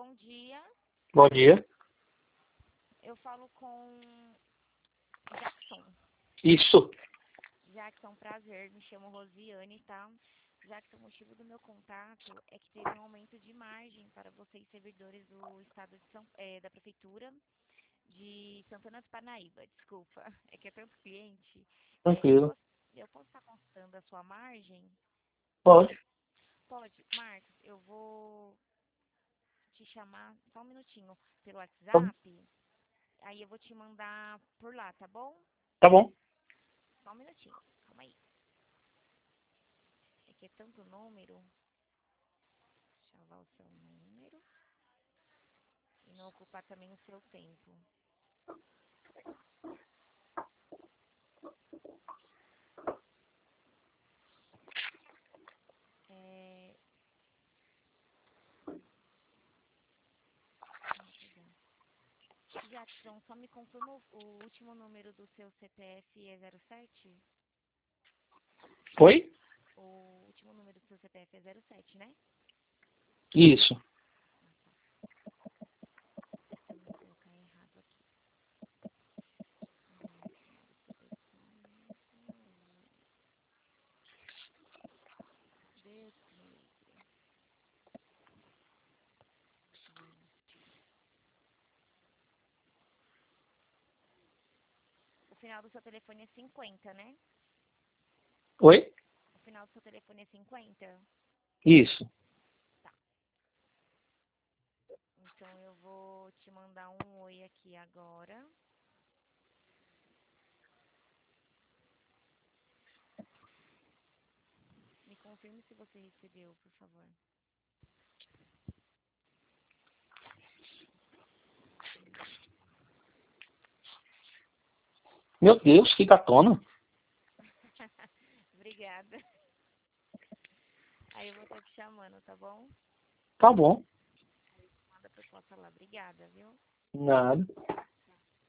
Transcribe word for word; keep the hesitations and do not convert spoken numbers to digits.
bom dia. Bom dia. Eu falo com Jackson. Isso. Jackson, prazer. Me chamo Rosiane, tá? Jackson, o motivo do meu contato é que teve um aumento de margem para vocês, servidores do estado de São, é, da prefeitura de Santana do Parnaíba. Desculpa, é que é tanto cliente. É, eu Tranquilo. posso, eu posso estar consultando a sua margem? Pode. Pode. Marcos, eu vou te chamar só um minutinho pelo Tá, WhatsApp. Aí eu vou te mandar por lá, tá bom? tá bom. Só um minutinho. Calma aí. É que é tanto número. Salvar o seu número. E não ocupar também o seu tempo. É... Rapidão. Jackson, só me confirma o, o último número do seu C P F é zero sete? Oi? O último número do seu C P F é zero sete, né? Isso. Ah, tá. Tentando colocar errado aqui. É, final do telefone. Deus que me livre. O final do seu telefone é cinquenta, né? Oi? O final do seu telefone é cinquenta? Isso. Tá. Então eu vou te mandar um oi aqui agora. Me confirme se você recebeu, por favor. Meu Deus, que gatona. Obrigada. Aí eu vou estar te chamando, tá bom? Tá bom. Manda a proposta lá. Obrigada, viu? Nada.